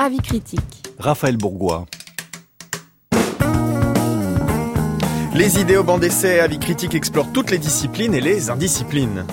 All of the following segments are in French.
Avis critique. Raphaël Bourgois. Les idées au banc d'essai, Avis critique explore toutes les disciplines et les indisciplines.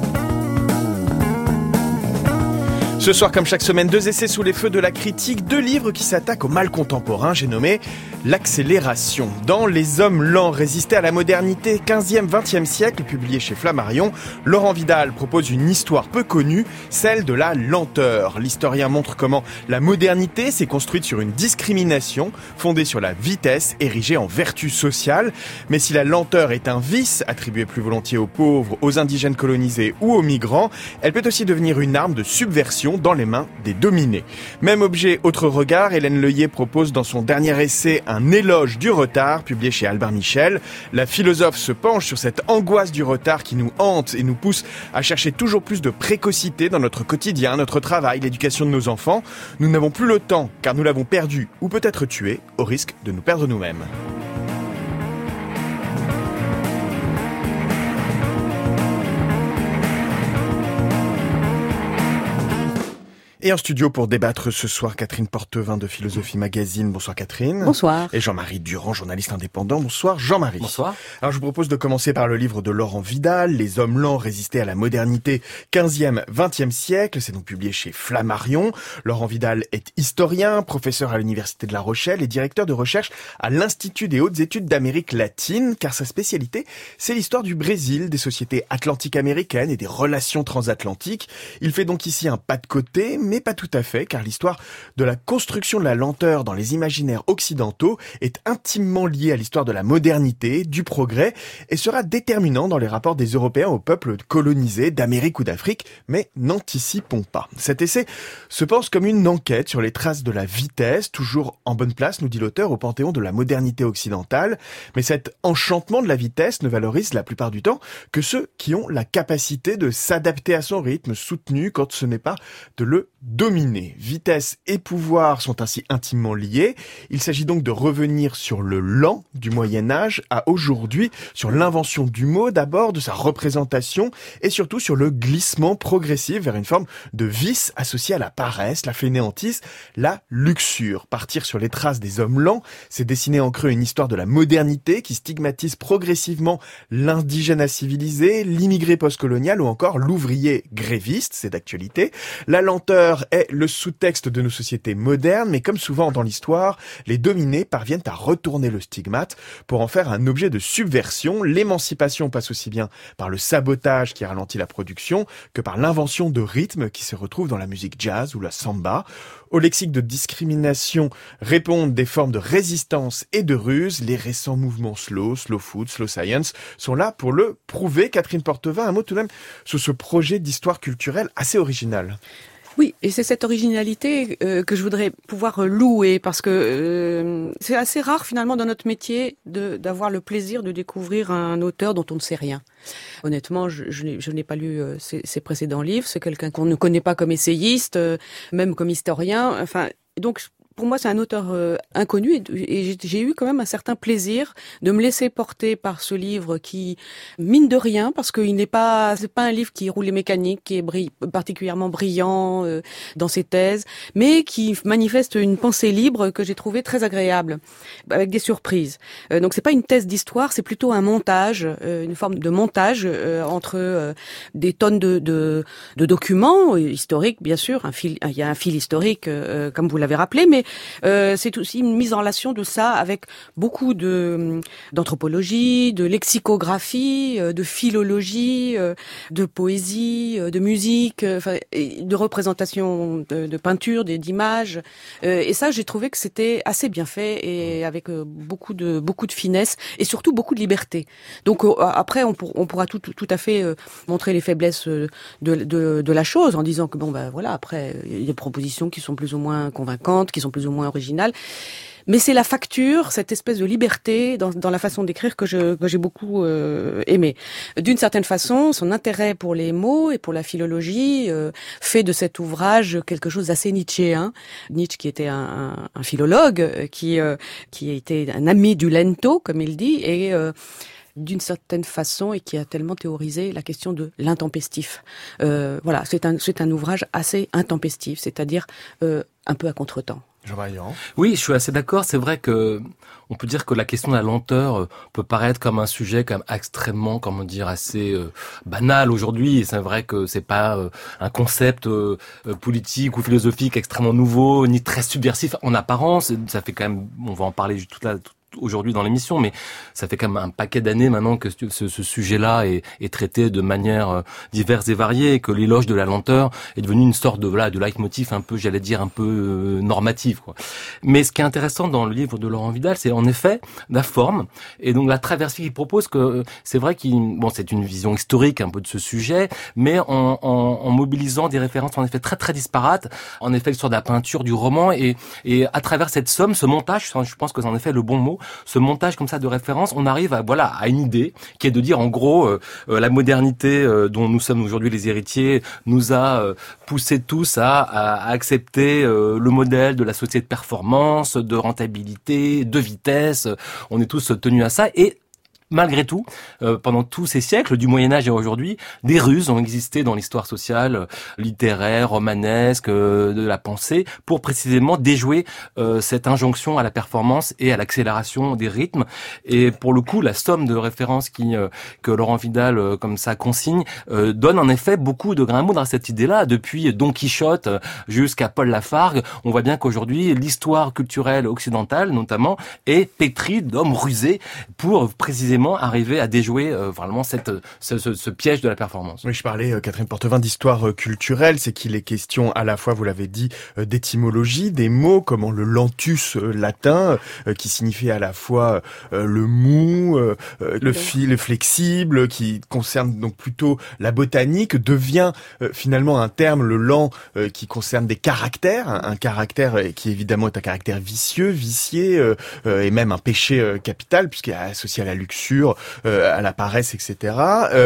Ce soir, comme chaque semaine, 2 essais sous les feux de la critique, 2 livres qui s'attaquent au mal contemporain. J'ai nommé L'accélération. Dans Les hommes lents résister à la modernité, 15e, 20e siècle, publié chez Flammarion, Laurent Vidal propose une histoire peu connue, celle de la lenteur. L'historien montre comment la modernité s'est construite sur une discrimination fondée sur la vitesse, érigée en vertu sociale. Mais si la lenteur est un vice, attribué plus volontiers aux pauvres, aux indigènes colonisés ou aux migrants, elle peut aussi devenir une arme de subversion dans les mains des dominés. Même objet, autre regard, Hélène Leuillet propose dans son dernier essai un éloge du retard, publié chez Albert Michel. La philosophe se penche sur cette angoisse du retard qui nous hante et nous pousse à chercher toujours plus de précocité dans notre quotidien, notre travail, l'éducation de nos enfants. Nous n'avons plus le temps, car nous l'avons perdu ou peut-être tué, au risque de nous perdre nous-mêmes. Et en studio pour débattre ce soir, Catherine Portevin de Philosophie Magazine. Bonsoir Catherine. Bonsoir. Et Jean-Marie Durand, journaliste indépendant. Bonsoir Jean-Marie. Bonsoir. Alors je vous propose de commencer par le livre de Laurent Vidal, Les hommes lents résister à la modernité, 15e, 20e siècle. C'est donc publié chez Flammarion. Laurent Vidal est historien, professeur à l'Université de La Rochelle et directeur de recherche à l'Institut des hautes études d'Amérique latine, car sa spécialité, c'est l'histoire du Brésil, des sociétés atlantiques américaines et des relations transatlantiques. Il fait donc ici un pas de côté, mais pas tout à fait, car l'histoire de la construction de la lenteur dans les imaginaires occidentaux est intimement liée à l'histoire de la modernité, du progrès, et sera déterminant dans les rapports des Européens aux peuples colonisés d'Amérique ou d'Afrique, mais n'anticipons pas. Cet essai se pense comme une enquête sur les traces de la vitesse, toujours en bonne place, nous dit l'auteur, au panthéon de la modernité occidentale, mais cet enchantement de la vitesse ne valorise la plupart du temps que ceux qui ont la capacité de s'adapter à son rythme soutenu quand ce n'est pas de le dominer. Vitesse et pouvoir sont ainsi intimement liés. Il s'agit donc de revenir sur le lent du Moyen-Âge à aujourd'hui, sur l'invention du mot d'abord, de sa représentation et surtout sur le glissement progressif vers une forme de vice associé à la paresse, la fainéantise, la luxure. Partir sur les traces des hommes lents, c'est dessiner en creux une histoire de la modernité qui stigmatise progressivement l'indigène civilisé, l'immigré postcolonial ou encore l'ouvrier gréviste, c'est d'actualité. La lenteur est le sous-texte de nos sociétés modernes, mais comme souvent dans l'histoire, les dominés parviennent à retourner le stigmate pour en faire un objet de subversion. L'émancipation passe aussi bien par le sabotage qui ralentit la production que par l'invention de rythmes qui se retrouvent dans la musique jazz ou la samba. Au lexique de discrimination répondent des formes de résistance et de ruse. Les récents mouvements slow food, slow science sont là pour le prouver. Catherine Portevin, un mot tout de même sur ce projet d'histoire culturelle assez original. Oui, et c'est cette originalité que je voudrais pouvoir louer, parce que c'est assez rare finalement dans notre métier d'avoir le plaisir de découvrir un auteur dont on ne sait rien. Honnêtement, je n'ai pas lu ses précédents livres. C'est quelqu'un qu'on ne connaît pas comme essayiste, même comme historien. Enfin, donc pour moi, c'est un auteur inconnu et j'ai eu quand même un certain plaisir de me laisser porter par ce livre qui, mine de rien, parce que c'est pas un livre qui roule les mécaniques, qui est particulièrement brillant dans ses thèses, mais qui manifeste une pensée libre que j'ai trouvée très agréable, avec des surprises. Donc c'est pas une thèse d'histoire, c'est plutôt un montage, une forme de montage entre des tonnes de documents historiques, bien sûr. Il y a un fil historique, comme vous l'avez rappelé, mais c'est aussi une mise en relation de ça avec beaucoup d'anthropologie, de lexicographie, de philologie, de poésie, de musique, de représentation de peinture, d'images. Et ça, j'ai trouvé que c'était assez bien fait et avec beaucoup de finesse et surtout beaucoup de liberté. Donc après, on pourra tout à fait montrer les faiblesses de la chose en disant que après il y a des propositions qui sont plus ou moins convaincantes, qui sont plus ou moins originales. Mais c'est la facture, cette espèce de liberté dans la façon d'écrire que j'ai beaucoup aimé. D'une certaine façon, son intérêt pour les mots et pour la philologie fait de cet ouvrage quelque chose d'assez nietzschéen. Nietzsche qui était un philologue, qui était un ami du lento, comme il dit, et d'une certaine façon et qui a tellement théorisé la question de l'intempestif. Voilà, c'est un ouvrage assez intempestif, c'est-à-dire un peu à contretemps. Oui, je suis assez d'accord. C'est vrai que on peut dire que la question de la lenteur peut paraître comme un sujet comme extrêmement, comment dire, assez banal aujourd'hui. Et c'est vrai que c'est pas un concept politique ou philosophique extrêmement nouveau, ni très subversif en apparence. Ça fait quand même, on va en parler aujourd'hui dans l'émission, mais ça fait quand même un paquet d'années maintenant que ce sujet-là est traité de manière diverse et variée, et que l'éloge de la lenteur est devenu une sorte de leitmotiv un peu, j'allais dire, un peu normatif, quoi. Mais ce qui est intéressant dans le livre de Laurent Vidal, c'est en effet la forme, et donc la traversée qu'il propose, que c'est vrai c'est une vision historique un peu de ce sujet, mais en mobilisant des références en effet très très disparates, en effet l'histoire de la peinture, du roman, et à travers cette somme, ce montage, je pense que c'est en effet le bon mot, ce montage comme ça de références, on arrive à une idée qui est de dire en gros la modernité dont nous sommes aujourd'hui les héritiers nous a poussé tous à accepter le modèle de la société de performance, de rentabilité, de vitesse. On est tous tenus à ça, et malgré tout, pendant tous ces siècles, du Moyen-Âge et aujourd'hui, des ruses ont existé dans l'histoire sociale, littéraire, romanesque, de la pensée, pour précisément déjouer cette injonction à la performance et à l'accélération des rythmes. Et pour le coup, la somme de références que Laurent Vidal, comme ça, consigne, donne en effet beaucoup de grains à moudre à cette idée-là. Depuis Don Quichotte jusqu'à Paul Lafargue, on voit bien qu'aujourd'hui, l'histoire culturelle occidentale, notamment, est pétrie d'hommes rusés pour précisément arriver à déjouer vraiment ce piège de la performance. Oui, je parlais, Catherine Portevin, d'histoire culturelle. C'est qu'il est question à la fois, vous l'avez dit, d'étymologie, des mots, comme le lentus latin, qui signifie à la fois le mou, le fil flexible, qui concerne donc plutôt la botanique, devient finalement un terme, le lent, qui concerne des caractères, un caractère qui évidemment est un caractère vicié, et même un péché capital, puisqu'il est associé à la luxure, à la paresse, etc.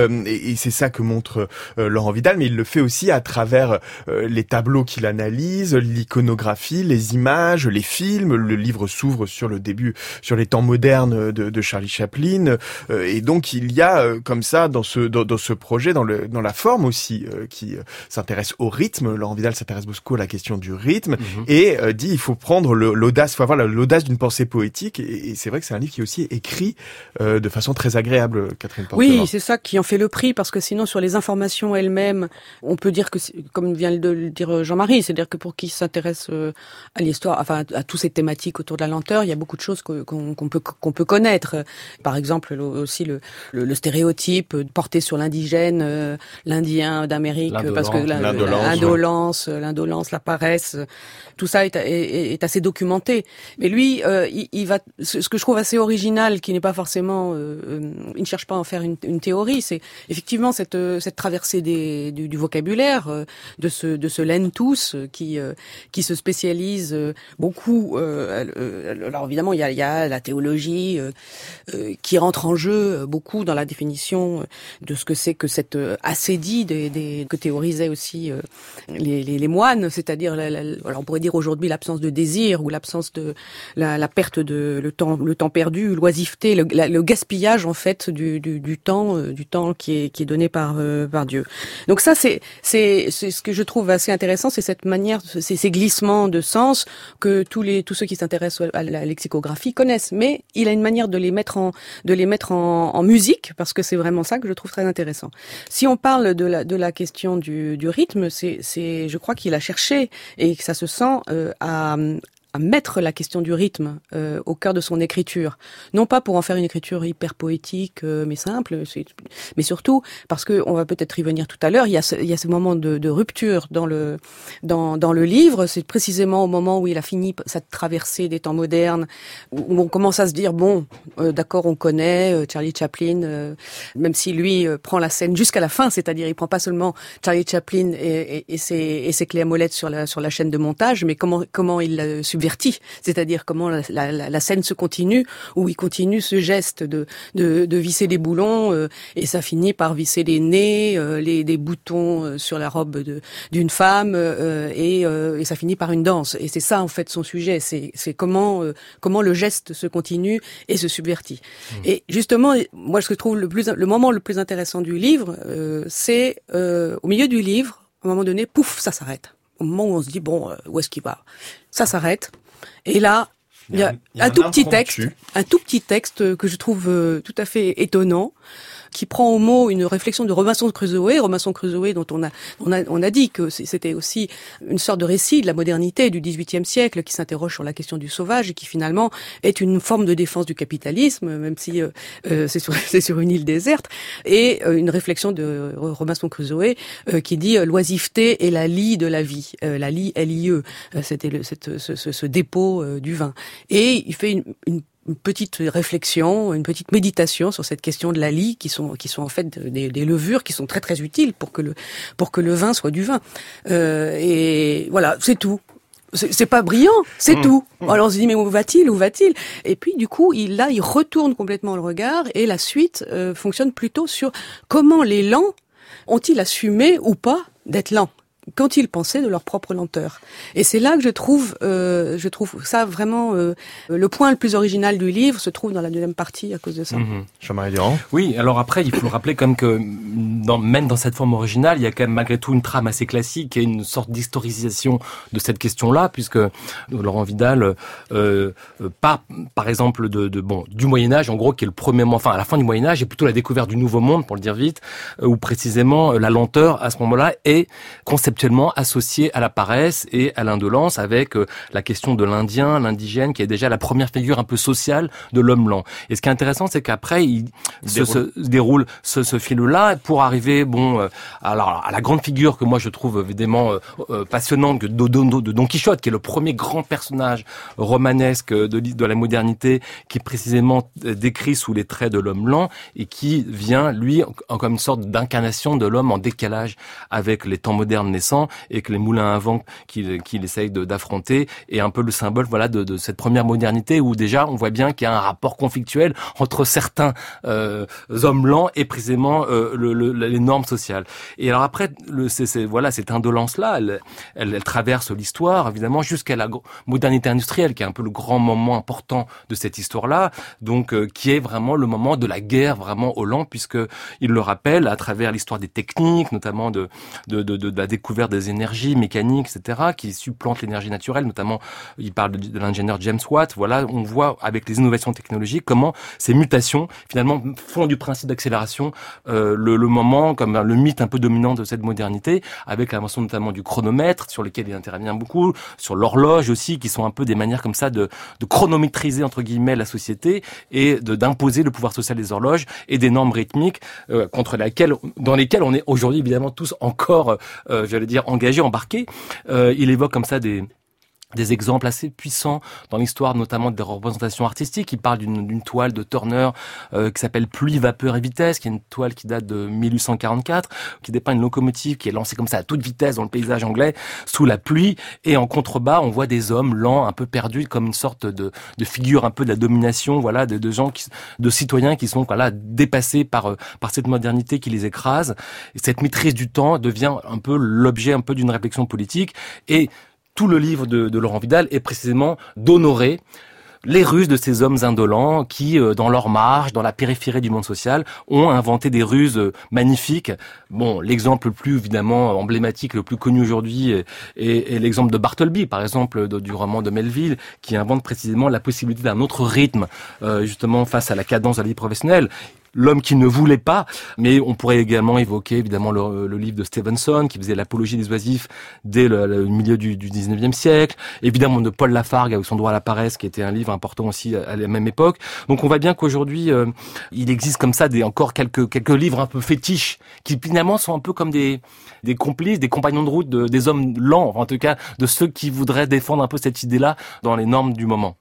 Et c'est ça que montre Laurent Vidal, mais il le fait aussi à travers les tableaux qu'il analyse, l'iconographie, les images, les films. Le livre s'ouvre sur le début, sur les temps modernes de Charlie Chaplin, et donc il y a comme ça dans ce projet, dans la forme aussi, qui s'intéresse au rythme. Laurent Vidal s'intéresse beaucoup à la question du rythme, et dit il faut prendre l'audace, faut avoir l'audace d'une pensée poétique, et c'est vrai que c'est un livre qui est aussi écrit de façon très agréable, Catherine Portevin. Oui, c'est ça qui en fait le prix, parce que sinon, sur les informations elles-mêmes, on peut dire que, comme vient de le dire Jean-Marie, c'est-à-dire que pour qui s'intéresse à l'histoire, enfin à toutes ces thématiques autour de la lenteur, il y a beaucoup de choses qu'on peut connaître. Par exemple, aussi le stéréotype porté sur l'indigène, l'Indien d'Amérique, parce que l'indolence, la paresse, tout ça est assez documenté. Mais lui, il va, ce que je trouve assez original, qui n'est pas forcément, il ne cherche pas à en faire une théorie, c'est effectivement cette traversée du vocabulaire, de ce lentus qui se spécialise beaucoup. Alors évidemment, il y a la théologie qui rentre en jeu beaucoup dans la définition de ce que c'est que cette ascédie que théorisaient aussi les moines, c'est-à-dire on pourrait dire aujourd'hui l'absence de désir, ou l'absence de la perte de le temps perdu, l'oisiveté, le gaspillage en fait du temps qui est donné par Dieu. Donc ça c'est ce que je trouve assez intéressant, c'est cette manière, ces glissements de sens que tous ceux qui s'intéressent à la lexicographie connaissent, mais il a une manière de les mettre en musique, parce que c'est vraiment ça que je trouve très intéressant. Si on parle de la question du rythme, je crois qu'il a cherché, et que ça se sent, à mettre la question du rythme au cœur de son écriture, non pas pour en faire une écriture hyper poétique mais simple, mais surtout parce que on va peut-être y venir tout à l'heure. Il y a ce moment de rupture dans le livre. C'est précisément au moment où il a fini cette traversée des temps modernes, où on commence à se dire bon, d'accord, on connaît Charlie Chaplin, même si lui prend la scène jusqu'à la fin, c'est-à-dire il prend pas seulement Charlie Chaplin et ses clés à molette sur la chaîne de montage, mais comment il subit subvertit. C'est-à-dire comment la scène se continue, où il continue ce geste de visser les boulons, et ça finit par visser les nez, des boutons sur la robe d'une femme, et ça finit par une danse. Et c'est ça en fait son sujet. C'est comment le geste se continue et se subvertit. Et justement, moi, ce que je trouve le moment le plus intéressant du livre, c'est au milieu du livre, à un moment donné, pouf, ça s'arrête. Au moment où on se dit, bon, où est-ce qu'il va? Ça s'arrête. Et là, il y a un tout petit texte que je trouve tout à fait étonnant, qui prend au mot une réflexion de Robinson Crusoe. Robinson Crusoe, dont on a dit que c'était aussi une sorte de récit de la modernité du XVIIIe siècle, qui s'interroge sur la question du sauvage et qui finalement est une forme de défense du capitalisme, même si c'est sur une île déserte, et une réflexion de Robinson Crusoe qui dit l'oisiveté est la lie de la vie, la lie L-I-E, c'était ce dépôt du vin. Et il fait une petite réflexion, une petite méditation sur cette question de la lie, qui sont en fait des levures qui sont très très utiles pour que le vin soit du vin. Et voilà, c'est tout. C'est pas brillant, c'est tout. Alors on se dit mais où va-t-il? Et puis du coup, il retourne complètement le regard, et la suite fonctionne plutôt sur comment les lents ont-ils assumé ou pas d'être lents quand ils pensaient de leur propre lenteur. Et c'est là que je trouve ça vraiment le point le plus original du livre se trouve dans la deuxième partie à cause de ça. Jean-Marie Durand. Oui, alors après, il faut le rappeler comme que même dans cette forme originale, il y a quand même malgré tout une trame assez classique et une sorte d'historisation de cette question-là, puisque Laurent Vidal part, par exemple, du Moyen-Âge, en gros, qui est le premier moment, enfin, à la fin du Moyen-Âge, et plutôt la découverte du Nouveau Monde, pour le dire vite, où précisément la lenteur, à ce moment-là, est conceptuellement associée à la paresse et à l'indolence, avec la question de l'indigène, qui est déjà la première figure un peu sociale de l'homme lent. Et ce qui est intéressant, c'est qu'après, il se déroule ce fil-là pour arriver, alors à la grande figure que moi je trouve évidemment passionnante de Don Quichotte, qui est le premier grand personnage romanesque de la modernité, qui précisément décrit sous les traits de l'homme lent et qui vient, lui, comme une sorte d'incarnation de l'homme en décalage avec les temps modernes naissants, et que les moulins à vent qu'il essaye d'affronter est un peu le symbole, voilà, de cette première modernité où déjà on voit bien qu'il y a un rapport conflictuel entre certains hommes lents et précisément les normes sociales. Et alors après, cette indolence-là, elle traverse l'histoire évidemment jusqu'à la modernité industrielle, qui est un peu le grand moment important de cette histoire-là, donc qui est vraiment le moment de la guerre vraiment au lent, puisque il le rappelle à travers l'histoire des techniques, notamment de la découverte des énergies mécaniques, etc., qui supplantent l'énergie naturelle. Notamment, il parle de l'ingénieur James Watt. Voilà, on voit avec les innovations technologiques comment ces mutations, finalement, font du principe d'accélération le moment, comme le mythe un peu dominant de cette modernité, avec l'invention notamment du chronomètre, sur lequel il intervient beaucoup, sur l'horloge aussi, qui sont un peu des manières comme ça de chronométriser, entre guillemets, la société, et d'imposer le pouvoir social des horloges et des normes rythmiques dans lesquelles on est aujourd'hui évidemment tous encore, engagé, embarqué. Il évoque comme ça des exemples assez puissants dans l'histoire, notamment des représentations artistiques. Il parle d'une toile de Turner qui s'appelle Pluie, vapeur et vitesse, qui est une toile qui date de 1844, qui dépeint une locomotive qui est lancée comme ça à toute vitesse dans le paysage anglais, sous la pluie, et en contrebas, on voit des hommes lents, un peu perdus, comme une sorte de figure un peu de la domination, voilà, de gens de citoyens qui sont, voilà, dépassés par cette modernité qui les écrase. Et cette maîtrise du temps devient un peu l'objet un peu d'une réflexion politique, et tout le livre de Laurent Vidal est précisément d'honorer les ruses de ces hommes indolents qui, dans leur marge, dans la périphérie du monde social, ont inventé des ruses magnifiques. Bon, l'exemple le plus évidemment emblématique, le plus connu aujourd'hui, est l'exemple de Bartleby, par exemple, du roman de Melville, qui invente précisément la possibilité d'un autre rythme, justement face à la cadence de la vie professionnelle. L'homme qui ne voulait pas, mais on pourrait également évoquer évidemment le livre de Stevenson qui faisait l'apologie des oisifs dès le milieu du 19e siècle, évidemment de Paul Lafargue avec son droit à la paresse qui était un livre important aussi à la même époque. Donc on voit bien qu'aujourd'hui il existe comme ça encore quelques livres un peu fétiches qui finalement sont un peu comme des complices, des compagnons de route des hommes lents, en tout cas de ceux qui voudraient défendre un peu cette idée-là dans les normes du moment.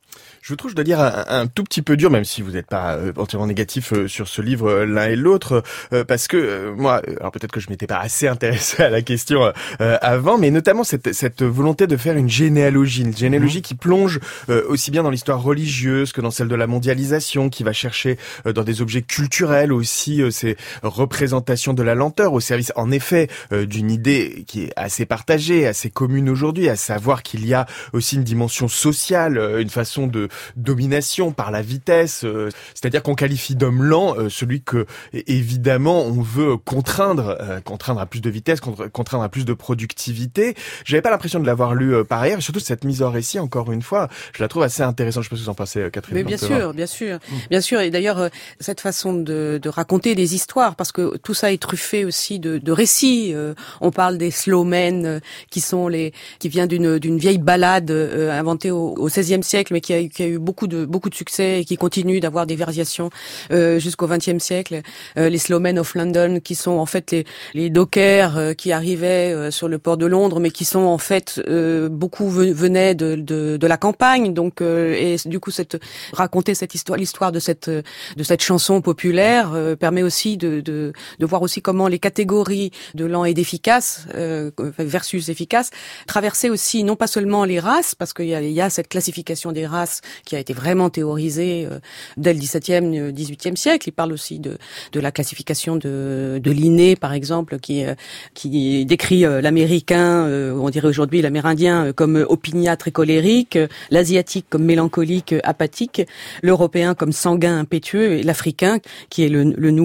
Je trouve, je dois dire, un tout petit peu dur, même si vous n'êtes pas entièrement négatif sur ce livre l'un et l'autre, parce que moi, alors peut-être que je m'étais pas assez intéressé à la question avant, mais notamment cette volonté de faire une généalogie qui plonge aussi bien dans l'histoire religieuse que dans celle de la mondialisation, qui va chercher dans des objets culturels aussi ces représentations de la lenteur au service, en effet, d'une idée qui est assez partagée, assez commune aujourd'hui, à savoir qu'il y a aussi une dimension sociale, une façon de domination par la vitesse, c'est-à-dire qu'on qualifie d'homme lent celui que évidemment on veut contraindre à plus de vitesse, contraindre à plus de productivité. J'avais pas l'impression de l'avoir lu par ailleurs, et surtout cette mise en récit, encore une fois, je la trouve assez intéressante. Je sais pas ce que vous en pensez, Catherine. Mais bien sûr, et d'ailleurs cette façon de raconter des histoires, parce que tout ça est truffé aussi de récits. On parle des slowmen qui vient d'une vieille ballade inventée au XVIe siècle, mais qui a eu beaucoup de succès et qui continue d'avoir des variations jusqu'au XXe siècle. Les slowmen of London, qui sont en fait les dockers qui arrivaient sur le port de Londres, mais qui sont en fait beaucoup venaient de la campagne. Donc et du coup raconter l'histoire de cette chanson populaire permet aussi de voir aussi comment les catégories de lent et d'efficace versus efficace traversaient aussi non pas seulement les races, parce qu'il y a cette classification des races qui a été vraiment théorisée dès le XVIIe, XVIIIe siècle. Il parle aussi de la classification de Linné, par exemple, qui décrit l'américain, on dirait aujourd'hui l'amérindien, comme opiniâtre et colérique, l'asiatique comme mélancolique, apathique, l'européen comme sanguin, impétueux, et l'africain, qui est le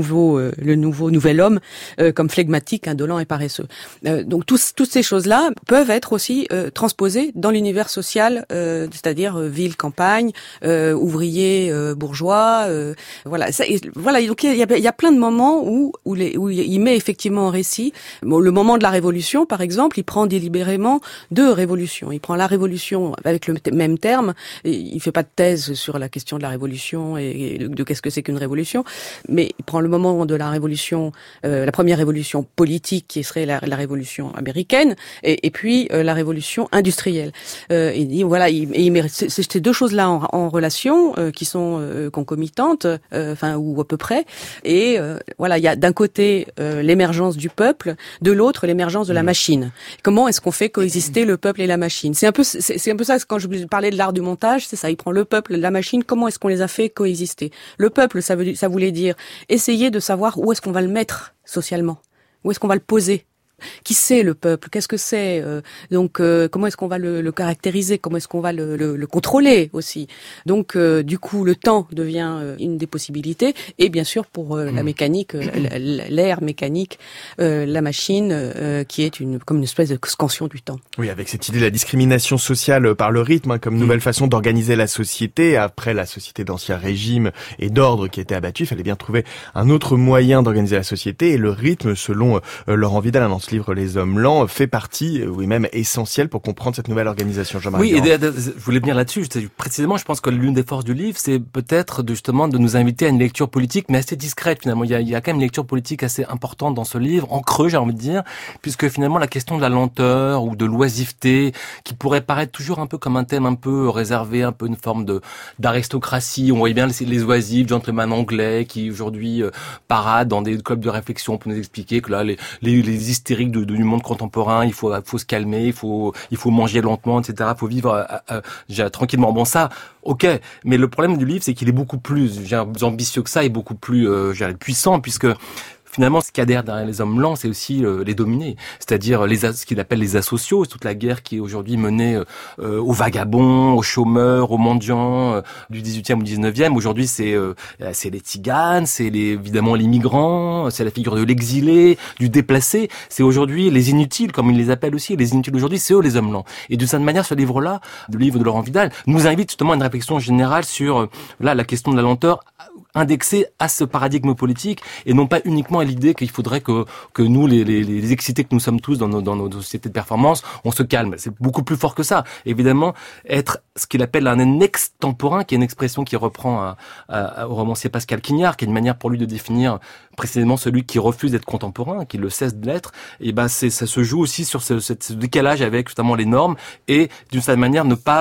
nouvel homme, comme flegmatique, indolent et paresseux. Donc toutes ces choses-là peuvent être aussi transposées dans l'univers social, c'est-à-dire ville, campagne, ouvrier, bourgeois, voilà. Donc il y a plein de moments où il met effectivement en récit. Bon, le moment de la Révolution, par exemple, il prend délibérément deux révolutions. Il prend la Révolution avec le même terme. Il fait pas de thèse sur la question de la Révolution et de qu'est-ce que c'est qu'une révolution, mais il prend le moment de la Révolution, la première révolution politique qui serait la Révolution américaine, et puis la Révolution industrielle. Il dit voilà, il met ces deux choses-là en relation qui sont concomitantes, ou à peu près. Et voilà, il y a d'un côté l'émergence du peuple, de l'autre l'émergence de la machine. Comment est-ce qu'on fait coexister le peuple et la machine? C'est un peu ça quand je parlais de l'art du montage, c'est ça. Il prend le peuple, la machine. Comment est-ce qu'on les a fait coexister? Le peuple, ça voulait dire essayer de savoir où est-ce qu'on va le mettre socialement, où est-ce qu'on va le poser. Qui c'est le peuple? Qu'est-ce que c'est? Donc, comment est-ce qu'on va le caractériser? Comment est-ce qu'on va le contrôler aussi? Donc, du coup, le temps devient une des possibilités. Et bien sûr, pour la mécanique, l'air mécanique, la machine, qui est comme une espèce de scansion du temps. Oui, avec cette idée de la discrimination sociale par le rythme, comme nouvelle façon d'organiser la société. Après la société d'ancien régime et d'ordre qui était abattue, il fallait bien trouver un autre moyen d'organiser la société. Et le rythme, selon Laurent Vidal, dans ce livre Les Hommes Lents, fait partie, oui même essentiel pour comprendre cette nouvelle organisation. Oui, et je voulais venir là-dessus. Précisément, je pense que l'une des forces du livre, c'est peut-être justement de nous inviter à une lecture politique, mais assez discrète finalement. Il y a quand même une lecture politique assez importante dans ce livre, en creux j'ai envie de dire, puisque finalement la question de la lenteur ou de l'oisiveté, qui pourrait paraître toujours un peu comme un thème un peu réservé, un peu une forme d'aristocratie. On voyait bien les oisifs, gentlemen anglais, qui aujourd'hui paradent dans des clubs de réflexion pour nous expliquer que là, les hystériques du monde contemporain, il faut se calmer, il faut manger lentement, etc. Il faut vivre tranquillement. Bon, ça, ok. Mais le problème du livre, c'est qu'il est beaucoup plus ambitieux que ça et beaucoup plus puissant, puisque finalement, ce qu'il y a derrière les hommes lents, c'est aussi les dominés, c'est-à-dire ce qu'il appelle les asociaux, toute la guerre qui est aujourd'hui menée aux vagabonds, aux chômeurs, aux mendiants du 18e ou 19e. Aujourd'hui, c'est les tziganes, c'est évidemment les migrants, c'est la figure de l'exilé, du déplacé. C'est aujourd'hui les inutiles, comme ils les appellent aussi. Les inutiles aujourd'hui, c'est eux les hommes lents. Et d'une certaine manière, ce livre-là, le livre de Laurent Vidal, nous invite justement à une réflexion générale sur la question de la lenteur indexée à ce paradigme politique et non pas uniquement à l'idée qu'il faudrait que nous, les excités que nous sommes tous dans nos sociétés de performance, on se calme. C'est beaucoup plus fort que ça. Évidemment, être ce qu'il appelle un extemporain, qui est une expression qui reprend au romancier Pascal Quignard, qui est une manière pour lui de définir précisément celui qui refuse d'être contemporain, qui le cesse de l'être. Et ça se joue aussi sur ce décalage avec justement les normes et d'une certaine manière ne pas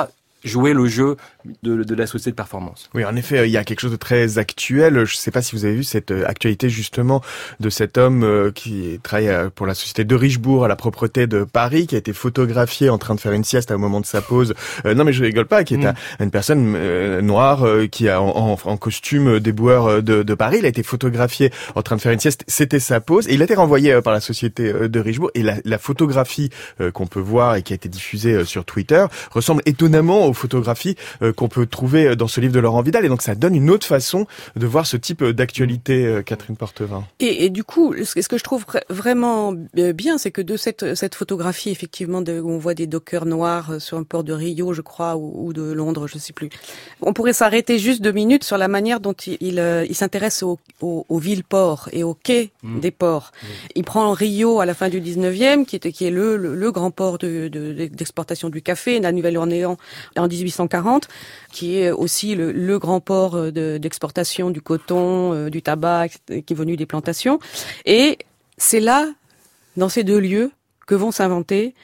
jouer le jeu de la société de performance. Oui, en effet, il y a quelque chose de très actuel. Je ne sais pas si vous avez vu cette actualité justement de cet homme qui travaille pour la société de Richebourg à la propreté de Paris, qui a été photographié en train de faire une sieste au moment de sa pause. Non, mais je rigole pas, qui est une personne noire qui a en costume d'éboueur de Paris. Il a été photographié en train de faire une sieste. C'était sa pause et il a été renvoyé par la société de Richebourg. Et la photographie qu'on peut voir et qui a été diffusée sur Twitter ressemble étonnamment aux photographies qu'on peut trouver dans ce livre de Laurent Vidal. Et donc ça donne une autre façon de voir ce type d'actualité, Catherine Portevin. Et du coup, ce que je trouve vraiment bien, c'est que de cette photographie, effectivement, où on voit des dockers noirs sur un port de Rio, je crois, ou de Londres, je sais plus. On pourrait s'arrêter juste 2 minutes sur la manière dont il s'intéresse aux villes-ports et aux quais des ports. Il prend Rio à la fin du 19e, qui est le grand port d'exportation du café, la Nouvelle-Orléans en 1840, qui est aussi le grand port d'exportation du coton, du tabac, qui est venu des plantations. Et c'est là, dans ces 2 lieux, que vont s'inventer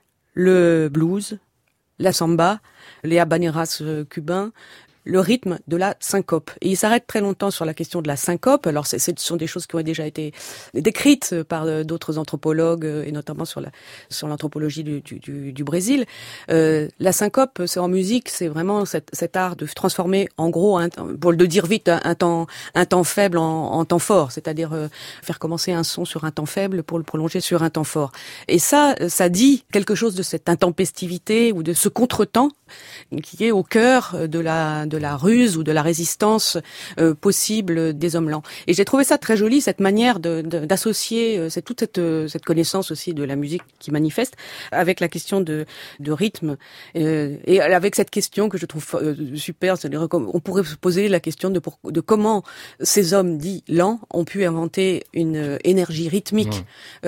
le blues, la samba, les habaneras cubains, le rythme de la syncope. Et il s'arrête très longtemps sur la question de la syncope. Alors, ce sont des choses qui ont déjà été décrites par d'autres anthropologues, et notamment sur l'anthropologie du Brésil. La syncope, c'est en musique, c'est vraiment cet art de transformer, en gros, pour le dire vite, un temps faible en temps fort. C'est-à-dire faire commencer un son sur un temps faible pour le prolonger sur un temps fort. Et ça dit quelque chose de cette intempestivité ou de ce contretemps qui est au cœur de la ruse ou de la résistance possible des hommes lents. Et j'ai trouvé ça très joli, cette manière d'associer toute cette connaissance aussi de la musique qui manifeste avec la question de rythme et avec cette question que je trouve super, c'est-à-dire on pourrait se poser la question de comment ces hommes dits lents ont pu inventer une énergie rythmique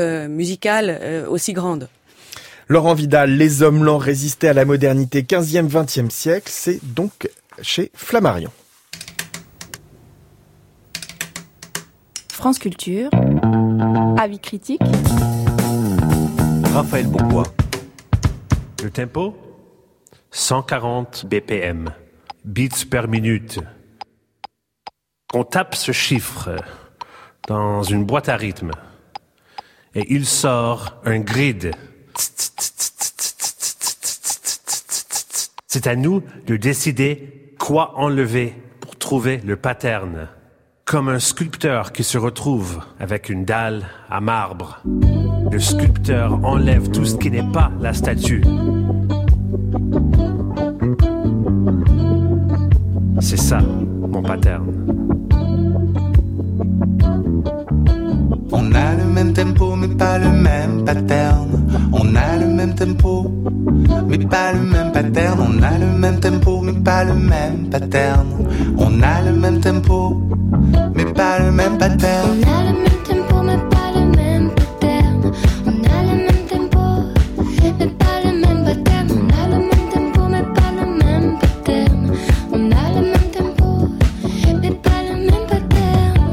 musicale aussi grande. Laurent Vidal, Les hommes lents résistaient à la modernité 15e, 20e siècle, c'est donc chez Flammarion. France Culture, avis critique. Raphaël Bourgois. Le tempo 140 BPM, beats per minute. On tape ce chiffre dans une boîte à rythme et il sort un grid. C'est à nous de décider quoi enlever pour trouver le pattern. Comme un sculpteur qui se retrouve avec une dalle à marbre. Le sculpteur enlève tout ce qui n'est pas la statue. C'est ça, mon pattern. On a le même tempo mais pas le même pattern. On a le même tempo mais pas le même pattern. On a le même tempo mais pas le même pattern. On a le même tempo mais pas le même pattern. On a le même tempo mais pas le même pattern. On a le même tempo mais pas le même pattern. On a le même tempo mais pas le même pattern. On a le même tempo mais pas le même pattern.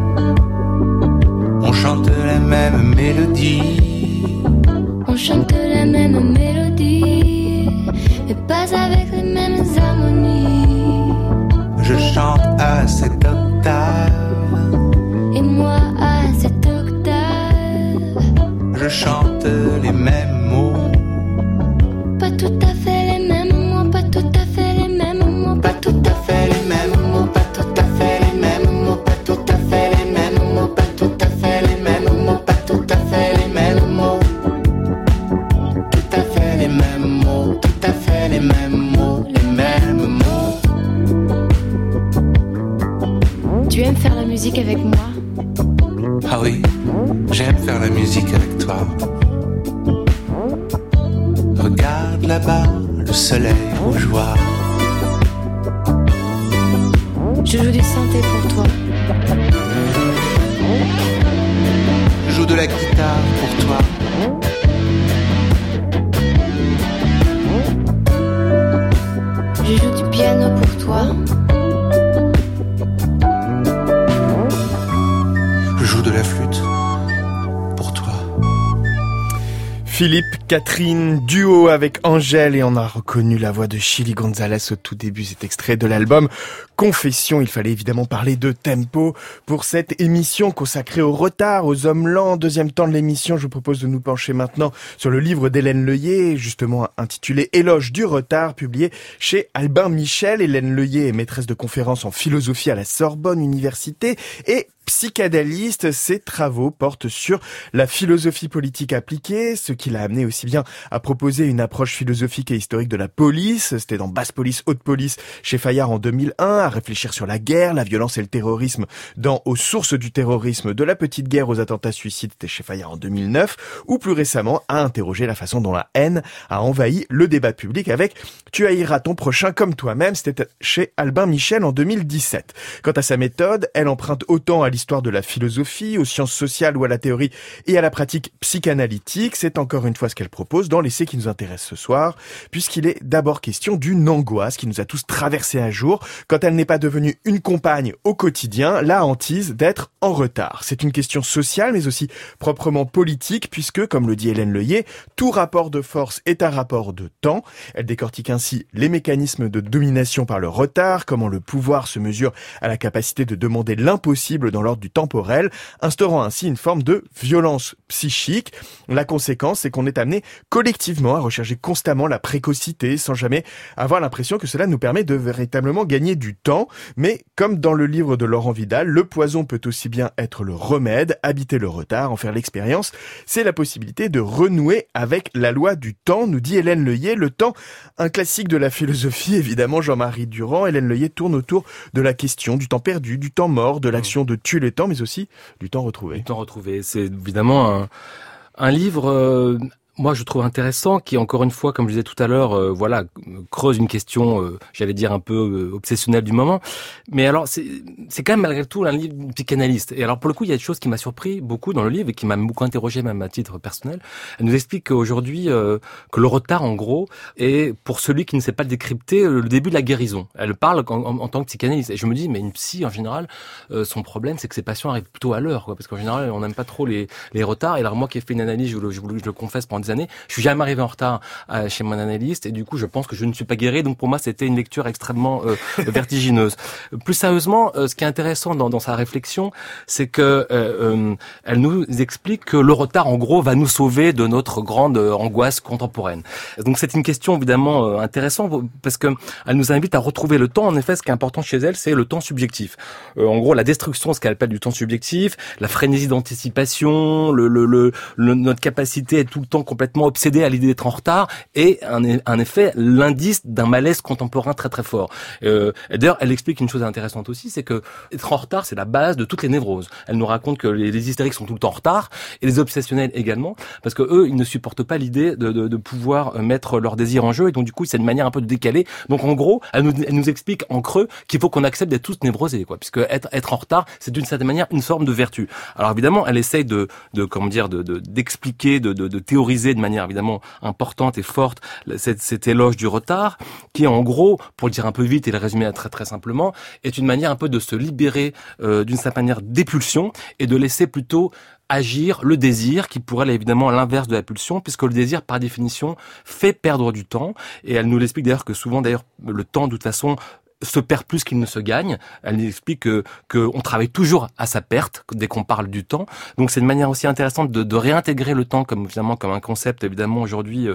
On chante la même mélodie. On chante la même mélodie mais pas avec les mêmes harmonies. Je chante à cette octave et moi à cette octave. Je chante les mêmes mots. Pas tout à fait les mêmes mots, pas tout à fait les mêmes mots, Pas tout à fait les mêmes mots, pas tout à fait les mêmes mots, pas tout à fait les mêmes mots, pas tout à fait les mêmes mots, pas tout à fait les mêmes mots. Tout à fait les mêmes mots, tout à fait les mêmes mots, les mêmes mots. Tu aimes faire la musique avec moi? Ah oui, j'aime faire la musique avec toi. Regarde là-bas, le soleil rougeoir. Je joue du synthé pour toi. Je joue de la guitare pour toi. Je joue du piano pour toi. Je joue de la flûte pour toi. Philippe, Catherine, duo avec Angèle, et on a reconnu la voix de Chili Gonzalez au tout début, cet extrait de l'album Confession. Il fallait évidemment parler de tempo pour cette émission consacrée au retard, aux hommes lents. Deuxième temps de l'émission, je vous propose de nous pencher maintenant sur le livre d'Hélène Leuillet, justement intitulé Éloge du retard, publié chez Albin Michel. Hélène Leuillet est maîtresse de conférences en philosophie à la Sorbonne Université et psychanalyste. Ses travaux portent sur la philosophie politique appliquée, ce qui l'a amené aussi bien à proposer une approche philosophique et historique de la police, c'était dans Basse Police, Haute Police chez Fayard en 2001, à réfléchir sur la guerre, la violence et le terrorisme dans Aux sources du terrorisme, de la petite guerre aux attentats suicides, c'était chez Fayard en 2009, ou plus récemment à interroger la façon dont la haine a envahi le débat public avec Tu haïras ton prochain comme toi-même, c'était chez Albin Michel en 2017. Quant à sa méthode, elle emprunte autant à l'histoire de la philosophie, aux sciences sociales ou à la théorie et à la pratique psychanalytique. C'est encore une fois ce qu'elle propose dans l'essai qui nous intéresse ce soir, puisqu'il est d'abord question d'une angoisse qui nous a tous traversé un jour, quand elle n'est pas devenue une compagne au quotidien, la hantise d'être en retard. C'est une question sociale, mais aussi proprement politique, puisque, comme le dit Hélène Leuillet, tout rapport de force est un rapport de temps. Elle décortique ainsi les mécanismes de domination par le retard, comment le pouvoir se mesure à la capacité de demander l'impossible dans l'ordre du temporel, instaurant ainsi une forme de violence psychique. La conséquence, c'est qu'on est amené collectivement à rechercher constamment la précocité, sans jamais avoir l'impression que cela nous permet de véritablement gagner du temps. Mais comme dans le livre de Laurent Vidal, le poison peut aussi bien être le remède, habiter le retard, en faire l'expérience. C'est la possibilité de renouer avec la loi du temps, nous dit Hélène Leuillet. Le temps, un classique de la philosophie, évidemment, Jean-Marie Durand. Hélène Leuillet tourne autour de la question du temps perdu, du temps mort, de l'action de tuer le temps, mais aussi du temps retrouvé. Du temps retrouvé, c'est évidemment un livre... moi, je trouve intéressant, qui, encore une fois, comme je disais tout à l'heure, creuse une question, j'allais dire un peu obsessionnelle du moment. Mais alors, c'est quand même malgré tout un livre psychanalyste. Et alors, pour le coup, il y a des choses qui m'a surpris beaucoup dans le livre et qui m'a beaucoup interrogé, même à titre personnel. Elle nous explique qu'aujourd'hui, que le retard, en gros, est, pour celui qui ne sait pas le décrypter, le début de la guérison. Elle parle en tant que psychanalyste. Et je me dis, mais une psy, en général, son problème, c'est que ses patients arrivent plutôt à l'heure, quoi. Parce qu'en général, on n'aime pas trop les retards. Et alors, moi qui ai fait une analyse, je le confesse, pendant années. Je suis jamais arrivé en retard chez mon analyste et du coup je pense que je ne suis pas guéri, donc pour moi c'était une lecture extrêmement vertigineuse. Plus sérieusement, ce qui est intéressant dans sa réflexion, c'est que elle nous explique que le retard en gros va nous sauver de notre grande angoisse contemporaine. Donc c'est une question évidemment intéressante parce que elle nous invite à retrouver le temps. En effet, ce qui est important chez elle, c'est le temps subjectif. En gros, la destruction, ce qu'elle appelle du temps subjectif, la frénésie d'anticipation, notre capacité à être tout le temps complètement obsédé à l'idée d'être en retard et en effet l'indice d'un malaise contemporain très très fort. Et d'ailleurs, elle explique une chose intéressante aussi, c'est que être en retard, c'est la base de toutes les névroses. Elle nous raconte que les hystériques sont tout le temps en retard et les obsessionnels également, parce que eux, ils ne supportent pas l'idée de pouvoir mettre leur désir en jeu et donc du coup, c'est une manière un peu de décaler. Donc en gros, elle nous explique en creux qu'il faut qu'on accepte d'être tous névrosés, quoi, puisque être en retard, c'est d'une certaine manière une forme de vertu. Alors évidemment, elle essaye d'expliquer, de théoriser de manière évidemment importante et forte cet éloge du retard, qui en gros, pour le dire un peu vite et le résumer très très simplement, est une manière un peu de se libérer d'une certaine manière des pulsions et de laisser plutôt agir le désir, qui pourrait aller évidemment à l'inverse de la pulsion, puisque le désir par définition fait perdre du temps. Et elle nous l'explique d'ailleurs que souvent le temps de toute façon se perd plus qu'il ne se gagne. Elle nous explique que on travaille toujours à sa perte dès qu'on parle du temps. Donc c'est une manière aussi intéressante de réintégrer le temps comme un concept évidemment aujourd'hui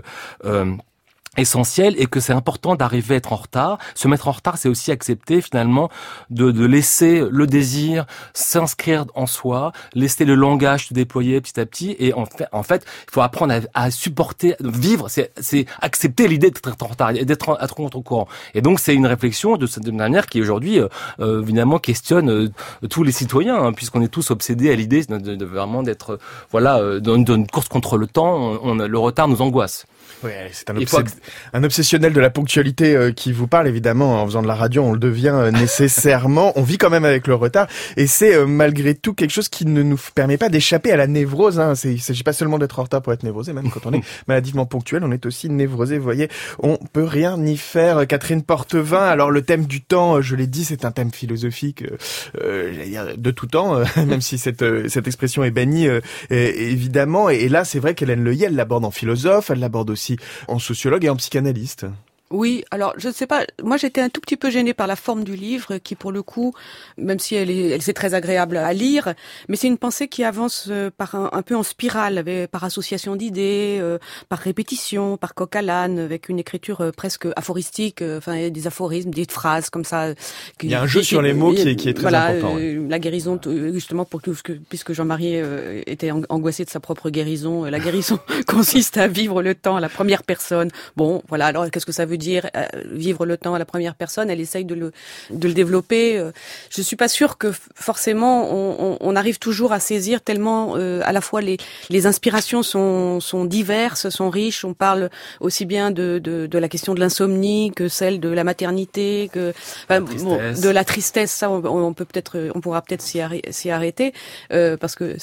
essentiel, et que c'est important d'arriver à être en retard. Se mettre en retard, c'est aussi accepter finalement de laisser le désir s'inscrire en soi, laisser le langage se déployer petit à petit, et en fait, il faut apprendre à supporter, vivre, c'est accepter l'idée d'être en retard, d'être à contre-courant. Et donc c'est une réflexion de cette manière qui aujourd'hui évidemment questionne tous les citoyens, hein, puisqu'on est tous obsédés à l'idée de vraiment d'être dans une course contre le temps. Le retard nous angoisse. Ouais, c'est Il faut un obsessionnel de la ponctualité qui vous parle, évidemment. En faisant de la radio, on le devient nécessairement. On vit quand même avec le retard. Et c'est malgré tout quelque chose qui ne nous permet pas d'échapper à la névrose. Hein. Il ne s'agit pas seulement d'être en retard pour être névrosé. Même quand on est maladivement ponctuel, on est aussi névrosé. Vous voyez, on peut rien y faire. Catherine Portevin, alors le thème du temps, je l'ai dit, c'est un thème philosophique j'allais dire, de tout temps, même si cette expression est bannie, évidemment. Et là, c'est vrai qu'Hélène Leuillet, elle l'aborde en philosophe, elle l'aborde aussi en sociologue et en psychanalyste. Oui, alors je ne sais pas, moi j'étais un tout petit peu gênée par la forme du livre qui pour le coup, même si c'est très agréable à lire, mais c'est une pensée qui avance par un peu en spirale, par association d'idées, par répétition, par coq à l'âne, avec une écriture presque aphoristique, enfin des aphorismes, des phrases comme ça. Il y a un jeu sur les mots qui est très important. La guérison, justement puisque Jean-Marie était angoissé de sa propre guérison, la guérison consiste à vivre le temps à la première personne. Bon, voilà, alors qu'est-ce que ça veut dire vivre le temps à la première personne? Elle essaye de le développer. Je suis pas sûre que forcément on arrive toujours à saisir tellement à la fois les inspirations sont diverses, sont riches. On parle aussi bien de la question de l'insomnie que celle de la maternité, de la tristesse. Ça, on pourra peut-être s'y arrêter parce que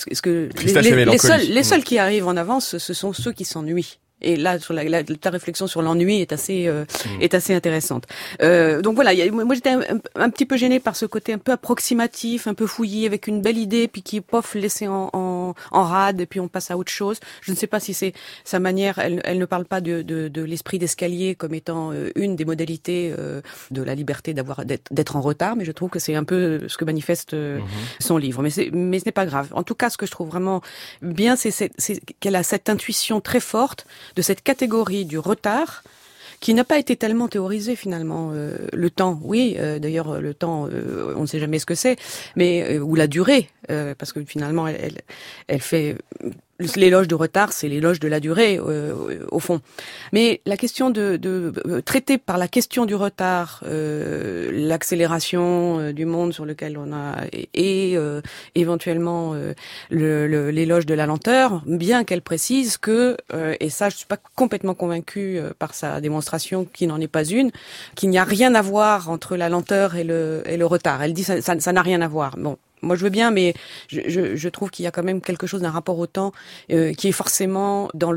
les seuls qui arrivent en avance, ce sont ceux qui s'ennuient. Et là, sur ta réflexion sur l'ennui est assez intéressante. Donc voilà, moi j'étais un petit peu gênée par ce côté un peu approximatif, un peu fouillis, avec une belle idée, puis qui laissé en rade, et puis on passe à autre chose. Je ne sais pas si c'est sa manière. Elle ne parle pas de l'esprit d'escalier comme étant une des modalités de la liberté d'être en retard, mais je trouve que c'est un peu ce que manifeste son livre. Mais ce n'est pas grave. En tout cas, ce que je trouve vraiment bien, c'est qu'elle a cette intuition très forte de cette catégorie du retard qui n'a pas été tellement théorisée finalement. Le temps, oui, d'ailleurs le temps, on ne sait jamais ce que c'est, mais ou la durée, parce que finalement elle fait l'éloge du retard, c'est l'éloge de la durée au fond. Mais la question de traiter par la question du retard, l'accélération du monde sur lequel on a et éventuellement l'éloge de la lenteur, bien qu'elle précise que et ça je suis pas complètement convaincue par sa démonstration qui n'en est pas une, qu'il n'y a rien à voir entre la lenteur et le retard. Elle dit ça n'a rien à voir. Bon. Moi, je veux bien, mais je trouve qu'il y a quand même quelque chose d'un rapport au temps qui est forcément dans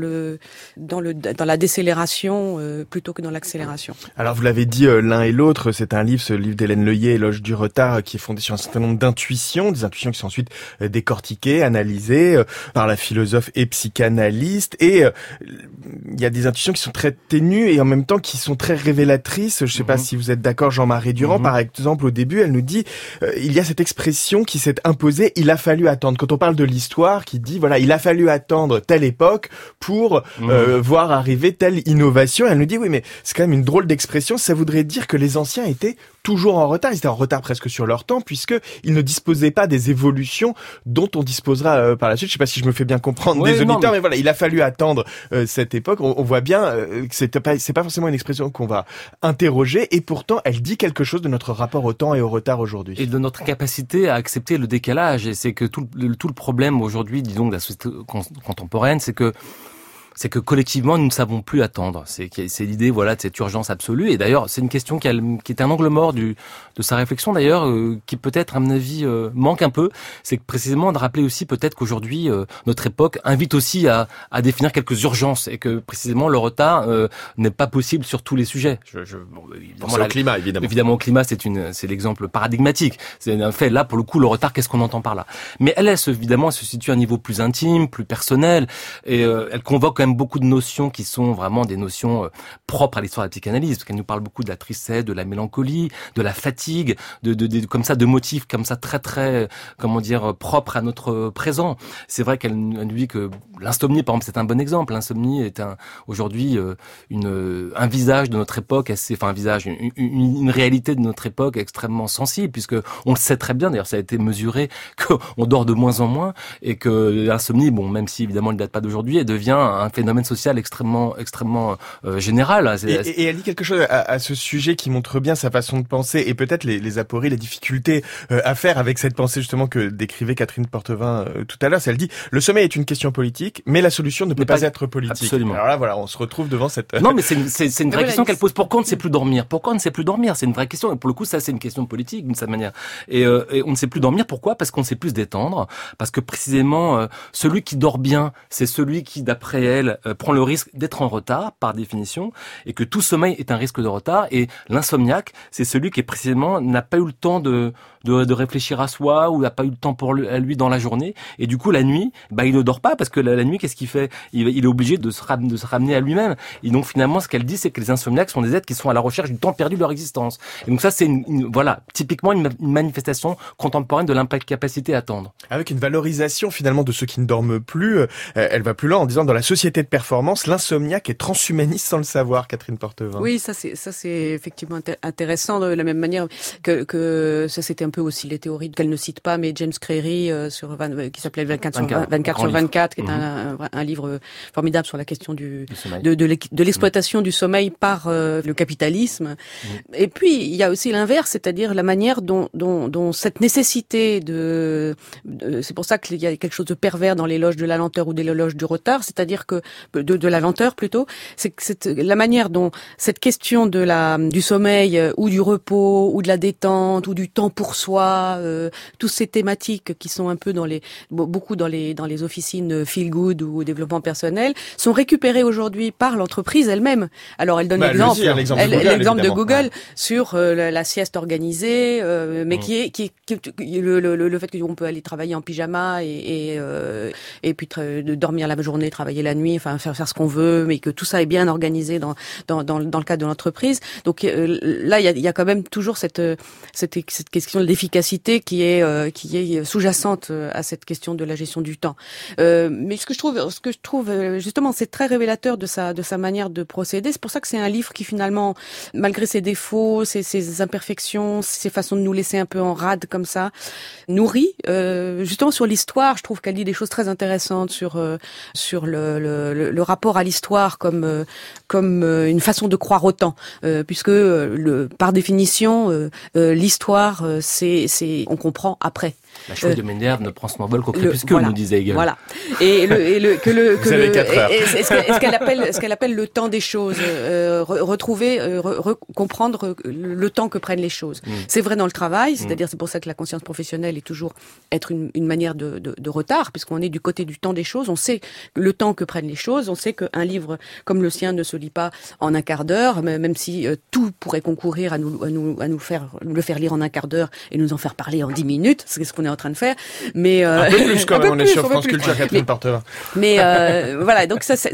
la décélération plutôt que dans l'accélération. Alors, vous l'avez dit l'un et l'autre, c'est un livre, ce livre d'Hélène Leuillet, Éloge du retard, qui est fondé sur un certain nombre d'intuitions, des intuitions qui sont ensuite décortiquées, analysées par la philosophe et psychanalyste. Et il y a des intuitions qui sont très ténues et en même temps qui sont très révélatrices. Je ne sais pas si vous êtes d'accord, Jean-Marie Durand, par exemple, au début, elle nous dit il y a cette expression qui s'est imposée, il a fallu attendre. Quand on parle de l'histoire, qui dit, voilà, il a fallu attendre telle époque pour voir arriver telle innovation. Elle nous dit, oui, mais c'est quand même une drôle d'expression. Ça voudrait dire que les anciens étaient toujours en retard. Ils étaient en retard presque sur leur temps, puisqu'ils ne disposaient pas des évolutions dont on disposera par la suite. Je sais pas si je me fais bien comprendre des auditeurs, mais voilà, il a fallu attendre cette époque. On voit bien que c'est pas forcément une expression qu'on va interroger, et pourtant, elle dit quelque chose de notre rapport au temps et au retard aujourd'hui. Et de notre capacité à accepter le décalage. Et c'est que tout le problème aujourd'hui, disons, de la société contemporaine, c'est que collectivement nous ne savons plus attendre. C'est l'idée, voilà, de cette urgence absolue. Et d'ailleurs, c'est une question qui est un angle mort de sa réflexion d'ailleurs, qui peut-être à mon avis manque un peu. C'est que précisément de rappeler aussi peut-être qu'aujourd'hui notre époque invite aussi à définir quelques urgences et que précisément le retard n'est pas possible sur tous les sujets. Évidemment, au climat, évidemment. Évidemment, au climat, c'est l'exemple paradigmatique. C'est un fait. Là, pour le coup, le retard, qu'est-ce qu'on entend par là? Mais elle évidemment, se situe à un niveau plus intime, plus personnel, et elle convoque quand même beaucoup de notions qui sont vraiment des notions propres à l'histoire de la psychanalyse, parce qu'elle nous parle beaucoup de la tristesse, de la mélancolie, de la fatigue, comme ça, de motifs comme ça très très, comment dire, propres à notre présent. C'est vrai qu'elle nous dit que l'insomnie, par exemple, c'est un bon exemple. L'insomnie est aujourd'hui un visage de notre époque une réalité de notre époque extrêmement sensible, puisque on le sait très bien. D'ailleurs, ça a été mesuré qu'on dort de moins en moins et que l'insomnie, bon, même si évidemment elle ne date pas d'aujourd'hui, elle devient un phénomène social extrêmement général. Et elle dit quelque chose à ce sujet qui montre bien sa façon de penser et peut-être les apories, les difficultés à faire avec cette pensée justement que décrivait Catherine Portevin tout à l'heure. Elle dit le sommeil est une question politique, mais la solution ne peut pas être politique. Absolument. Alors là, voilà, on se retrouve devant cette. Non, mais c'est une vraie question qu'elle pose. Pourquoi on ne sait plus dormir? Pourquoi on ne sait plus dormir? C'est une vraie question. Et pour le coup, ça, c'est une question politique d'une certaine manière. Et on ne sait plus dormir. Pourquoi? Parce qu'on ne sait plus se détendre. Parce que précisément, celui qui dort bien, c'est celui qui, d'après elle, prend le risque d'être en retard par définition, et que tout sommeil est un risque de retard. Et l'insomniaque, c'est celui qui précisément n'a pas eu le temps de réfléchir à soi, ou n'a pas eu le temps pour lui dans la journée. Et du coup, la nuit, il ne dort pas, parce que la nuit, qu'est-ce qu'il fait? Il est obligé de se ramener à lui-même. Et donc finalement, ce qu'elle dit, c'est que les insomniaques sont des êtres qui sont à la recherche du temps perdu de leur existence. Et donc ça, c'est voilà, typiquement une manifestation contemporaine de l'incapacité à attendre. Avec une valorisation finalement de ceux qui ne dorment plus, elle va plus loin en disant dans la société de performance, l'insomniaque est transhumaniste sans le savoir, Catherine Portevin. Oui, ça c'est effectivement intéressant de la même manière que ça c'était un peu aussi les théories qu'elle ne cite pas, mais James Creary qui s'appelait 24 sur 24, qui est un livre formidable sur la question de l'exploitation du sommeil par le capitalisme. Et puis il y a aussi l'inverse, c'est-à-dire la manière dont cette nécessité c'est pour ça qu'il y a quelque chose de pervers dans l'éloge de la lenteur ou de l'éloge du retard, c'est-à-dire que de la lenteur plutôt, c'est la manière dont cette question du sommeil ou du repos ou de la détente ou du temps pour soi, toutes ces thématiques qui sont un peu beaucoup dans les officines feel good ou développement personnel sont récupérées aujourd'hui par l'entreprise elle-même. Alors elle donne l'exemple de Google sur la sieste organisée, mais qui est le fait qu'on peut aller travailler en pyjama et puis de dormir la journée, travailler la nuit, enfin faire ce qu'on veut, mais que tout ça est bien organisé dans le cadre de l'entreprise. Donc là il y a quand même toujours cette question de l'efficacité qui est sous-jacente à cette question de la gestion du temps. Mais ce que je trouve justement, c'est très révélateur de sa manière de procéder. C'est pour ça que c'est un livre qui finalement, malgré ses défauts, ses imperfections, ses façons de nous laisser un peu en rade comme ça, nourrit justement sur l'histoire. Je trouve qu'elle dit des choses très intéressantes sur le rapport à l'histoire comme une façon de croire au temps, puisque par définition l'histoire on comprend après. La chose de Ménère ne prend son envol qu'au crépuscule, nous disait Hegel. Voilà. Ce qu'elle appelle le temps des choses, comprendre le temps que prennent les choses. C'est vrai dans le travail, c'est-à-dire c'est pour ça que la conscience professionnelle est toujours être une manière de retard, puisqu'on est du côté du temps des choses. On sait le temps que prennent les choses. On sait qu'un livre comme le sien ne se lit pas en un quart d'heure, même si tout pourrait concourir à nous faire lire en un quart d'heure et nous en faire parler en 10 minutes. C'est ce qu'on est en train de faire, mais un peu plus quand même, on est sur France Culture, Catherine Portevin. Mais voilà, donc ça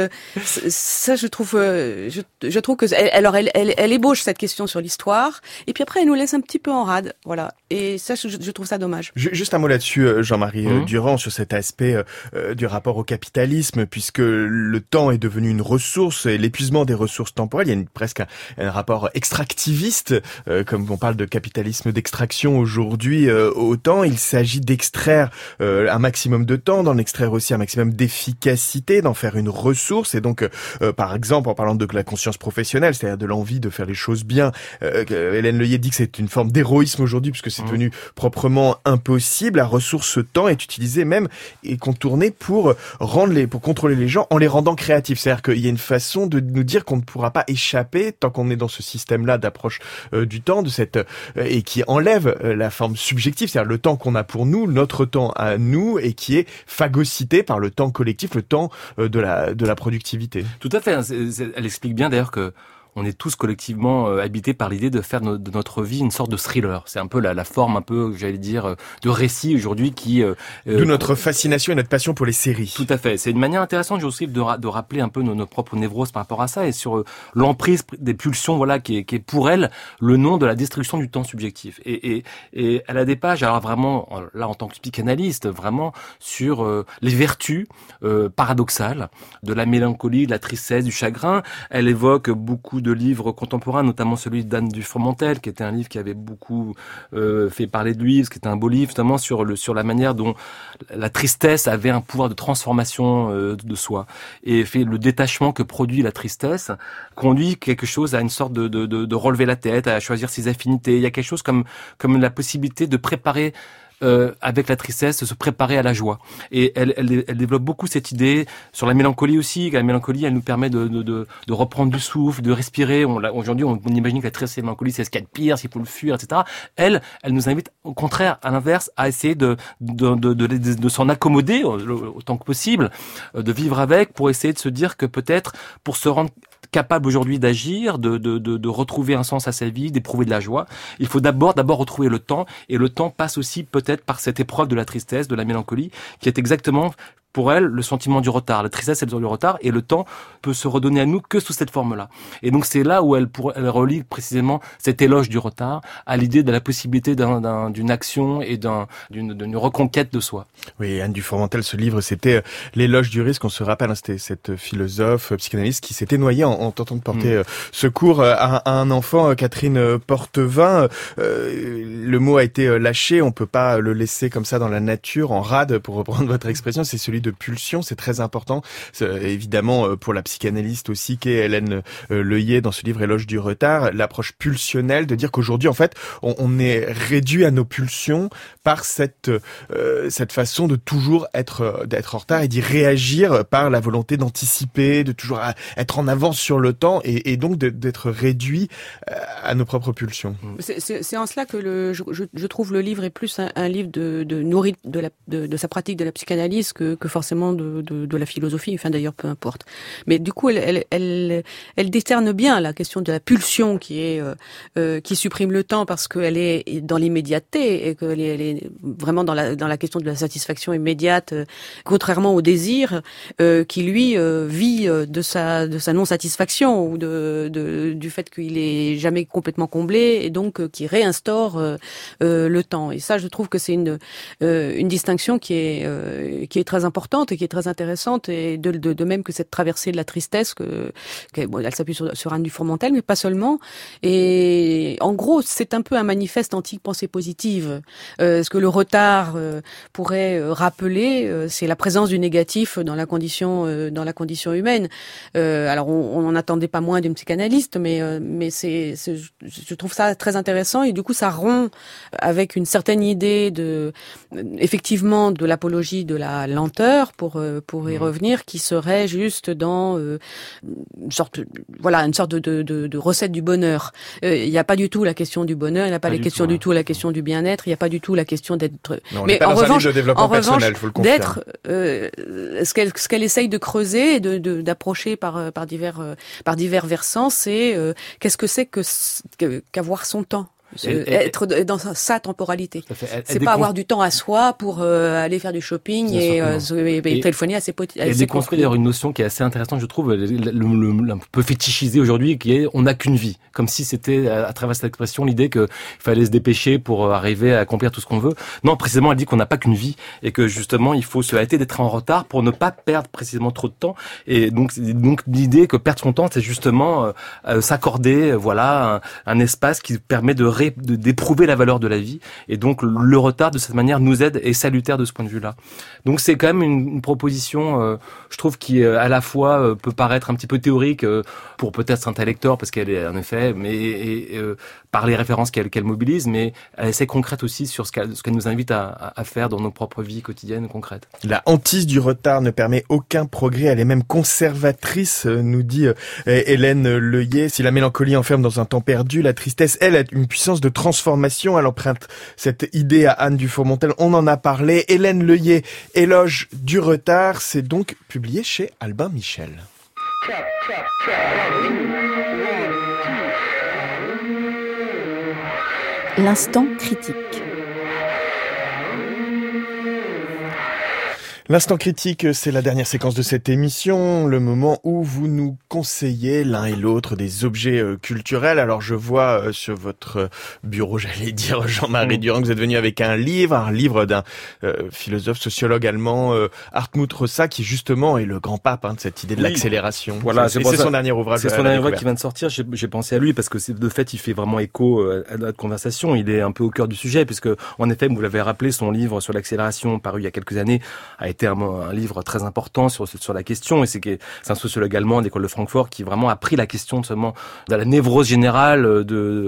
je trouve que elle ébauche cette question sur l'histoire, et puis après elle nous laisse un petit peu en rade, voilà. Et ça, je trouve ça dommage. Juste un mot là-dessus, Jean-Marie Durand, sur cet aspect du rapport au capitalisme, puisque le temps est devenu une ressource, et l'épuisement des ressources temporelles, il y a presque un rapport extractiviste, comme on parle de capitalisme d'extraction aujourd'hui, au temps. Il s'agit d'extraire un maximum de temps, d'en extraire aussi un maximum d'efficacité, d'en faire une ressource. Et donc, par exemple, en parlant de la conscience professionnelle, c'est-à-dire de l'envie de faire les choses bien, Hélène Leuillet dit que c'est une forme d'héroïsme aujourd'hui, puisque c'est devenu proprement impossible. La ressource temps est utilisée même et contournée pour contrôler les gens en les rendant créatifs. C'est-à-dire qu'il y a une façon de nous dire qu'on ne pourra pas échapper tant qu'on est dans ce système-là d'approche du temps, et qui enlève la forme subjective, c'est-à-dire le temps qu'on a pour nous, notre temps à nous, et qui est phagocyté par le temps collectif, le temps de la productivité. Tout à fait. Elle explique bien d'ailleurs que on est tous collectivement habités par l'idée de faire de notre vie une sorte de thriller. C'est un peu la forme, un peu, j'allais dire, de récit aujourd'hui qui... D'où notre fascination et notre passion pour les séries. Tout à fait. C'est une manière intéressante, Joseph, de rappeler un peu nos propres névroses par rapport à ça, et sur l'emprise des pulsions, voilà, qui est pour elle le nom de la destruction du temps subjectif. Et elle a des pages, alors vraiment, là en tant que psychanalyste, vraiment sur les vertus paradoxales de la mélancolie, de la tristesse, du chagrin. Elle évoque beaucoup beaucoup de livres contemporains, notamment celui d'Anne Dufourmentel, qui était un livre qui avait beaucoup fait parler de lui, parce que c'était un beau livre, notamment sur la manière dont la tristesse avait un pouvoir de transformation de soi. Et fait le détachement que produit la tristesse conduit quelque chose à une sorte de relever la tête, à choisir ses affinités. Il y a quelque chose comme la possibilité de préparer avec la tristesse, de se préparer à la joie. Et elle développe beaucoup cette idée sur la mélancolie aussi. La mélancolie, elle nous permet de reprendre du souffle, de respirer. Aujourd'hui, on imagine que la tristesse et la mélancolie, c'est ce qu'il y a de pire, s'il faut le fuir, etc. Elle nous invite au contraire, à l'inverse, à essayer de s'en accommoder autant que possible, de vivre avec, pour essayer de se dire que peut-être, pour se rendre capable aujourd'hui d'agir, de retrouver un sens à sa vie, d'éprouver de la joie, il faut d'abord retrouver le temps, et le temps passe aussi peut-être par cette épreuve de la tristesse, de la mélancolie, qui est exactement pour elle le sentiment du retard. La tristesse, c'est le retard, et le temps peut se redonner à nous que sous cette forme-là. Et donc c'est là où elle relie précisément cet éloge du retard à l'idée de la possibilité d'une action et d'une reconquête de soi. Oui, Anne Dufourmentel, ce livre, c'était l'éloge du risque. On se rappelle, c'était cette philosophe, psychanalyste qui s'était noyée en tentant de porter secours à un enfant, Catherine Portevin. Le mot a été lâché, on peut pas le laisser comme ça dans la nature, en rade, pour reprendre votre expression. C'est celui de pulsion, c'est très important. Évidemment, pour la psychanalyste aussi, qu'est Hélène Leuillet dans ce livre Éloge du retard, l'approche pulsionnelle, de dire qu'aujourd'hui, en fait, on est réduit à nos pulsions par cette façon de toujours d'être en retard et d'y réagir par la volonté d'anticiper, de toujours être en avance sur le temps et donc d'être réduit à nos propres pulsions. C'est en cela que je trouve le livre est plus un livre de nourri de sa pratique de la psychanalyse que forcément de la philosophie, enfin d'ailleurs peu importe. Mais du coup elle décerne bien la question de la pulsion qui supprime le temps parce qu'elle est dans l'immédiateté et qu'elle est vraiment dans la question de la satisfaction immédiate, contrairement au désir qui lui vit de sa non-satisfaction ou du fait qu'il est jamais complètement comblé et donc qui réinstaure le temps. Et ça, je trouve que c'est une distinction qui est très importante et qui est très intéressante, et de même que cette traversée de la tristesse elle s'appuie sur Anne Dufourmentel, mais pas seulement. Et en gros, c'est un peu un manifeste anti-pensée positive. Ce que le retard pourrait rappeler, c'est la présence du négatif dans la condition humaine. Alors, on n'en attendait pas moins d'une psychanalyste, mais je trouve ça très intéressant, et du coup, ça rompt avec une certaine idée effectivement, de l'apologie de la lenteur, pour y revenir, qui serait juste dans une sorte de recette du bonheur. Il n'y a pas du tout la question du bonheur, il n'y a pas du tout la question du bien-être, il n'y a pas du tout la question d'être. Non, mais en revanche, d'être ce qu'elle essaye de creuser et d'approcher par divers versants, c'est qu'est-ce que c'est qu'avoir son temps. Être dans sa temporalité. C'est pas avoir du temps à soi pour aller faire du shopping et téléphoner à ses potes. Elle déconstruit d'ailleurs une notion qui est assez intéressante, je trouve, un peu fétichisée aujourd'hui, qui est on n'a qu'une vie. Comme si c'était, à travers cette expression, l'idée qu'il fallait se dépêcher pour arriver à accomplir tout ce qu'on veut. Non, précisément, elle dit qu'on n'a pas qu'une vie et que justement, il faut se hâter d'être en retard pour ne pas perdre précisément trop de temps. Et donc l'idée que perdre son temps, c'est justement s'accorder, un espace qui permet d'éprouver la valeur de la vie, et donc le retard de cette manière nous aide et est salutaire de ce point de vue-là. Donc c'est quand même une proposition, je trouve, qui à la fois peut paraître un petit peu théorique pour peut-être certains lecteurs, parce qu'elle est en effet, mais par les références qu'elle mobilise, mais elle est assez concrète aussi sur ce qu'elle nous invite à faire dans nos propres vies quotidiennes concrètes. La hantise du retard ne permet aucun progrès, elle est même conservatrice, nous dit Hélène Leuillet. Si la mélancolie enferme dans un temps perdu, la tristesse, elle, a une puissance de transformation. Elle emprunte cette idée à Anne Dufourmentel, on en a parlé. Hélène Leuillet, Éloge du retard, c'est donc publié chez Albin Michel. L'instant critique. L'instant critique, c'est la dernière séquence de cette émission, le moment où vous nous conseillez l'un et l'autre des objets culturels. Alors je vois sur votre bureau, j'allais dire Jean-Marie Durand, que vous êtes venu avec un livre d'un philosophe, sociologue allemand, Hartmut Rosa, qui justement est le grand pape de cette idée de l'accélération. Voilà, c'est son dernier ouvrage. C'est son dernier ouvrage qui vient de sortir. J'ai pensé à lui parce que de fait, il fait vraiment écho à notre conversation. Il est un peu au cœur du sujet puisque, en effet, vous l'avez rappelé, son livre sur l'accélération, paru il y a quelques années, a été un livre très important sur la question, et c'est un sociologue allemand d'école de Francfort qui vraiment a pris la question seulement de la névrose générale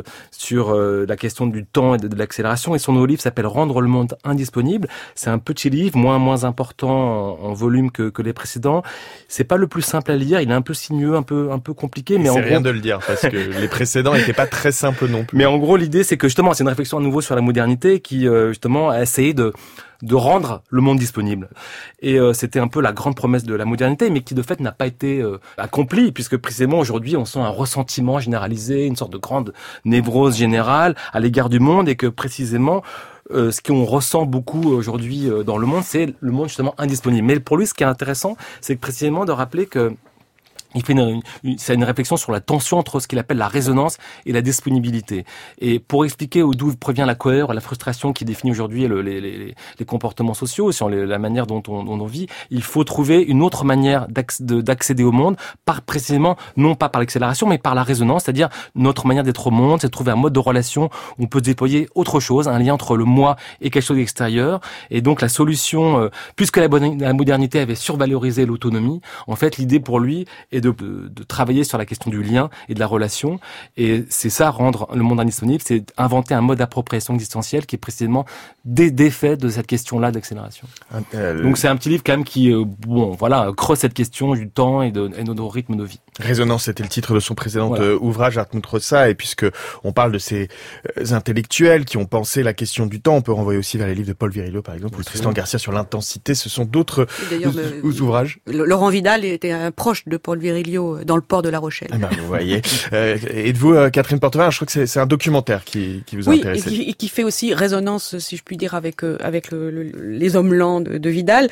sur la question du temps et de l'accélération, et son nouveau livre s'appelle Rendre le monde indisponible. C'est un petit livre, moins important en volume que les précédents. C'est pas le plus simple à lire, il est un peu sinueux, un peu compliqué, mais c'est en rien gros, de le dire parce que les précédents n'étaient pas très simples non plus. Mais en gros, l'idée c'est que justement, c'est une réflexion à nouveau sur la modernité qui justement a essayé de rendre le monde disponible. Et c'était un peu la grande promesse de la modernité, mais qui de fait n'a pas été accomplie, puisque précisément aujourd'hui on sent un ressentiment généralisé, une sorte de grande névrose générale à l'égard du monde, et que précisément ce qu'on ressent beaucoup aujourd'hui dans le monde, c'est le monde justement indisponible. Mais pour lui, ce qui est intéressant, c'est précisément de rappeler que il fait c'est une réflexion sur la tension entre ce qu'il appelle la résonance et la disponibilité. Et pour expliquer d'où provient la colère, la frustration qui définit aujourd'hui les comportements sociaux, sur la manière dont on vit, il faut trouver une autre manière d'accéder au monde, précisément, non pas par l'accélération, mais par la résonance, c'est-à-dire notre manière d'être au monde, c'est de trouver un mode de relation où on peut déployer autre chose, un lien entre le moi et quelque chose d'extérieur. Et donc la solution, puisque la modernité avait survalorisé l'autonomie, en fait l'idée pour lui est de travailler sur la question du lien et de la relation. Et c'est ça, rendre le monde indisponible, c'est inventer un mode d'appropriation existentielle qui est précisément défait de cette question-là d'accélération. Donc c'est un petit livre quand même qui, creuse cette question du temps et de nos rythmes de vie. Résonance, c'était le titre de son précédent ouvrage, Hartmut Rosa. Et puisque on parle de ces intellectuels qui ont pensé la question du temps, on peut renvoyer aussi vers les livres de Paul Virilio, par exemple, ou Tristan Garcia sur l'intensité. Ce sont d'autres ouvrages. Laurent Vidal était un proche de Paul Virilio dans le port de La Rochelle. Vous voyez. Et de vous, Catherine Portevin, je crois que c'est un documentaire qui vous a intéressé. Oui, et qui fait aussi résonance, si je puis dire, avec les hommes lents de Vidal,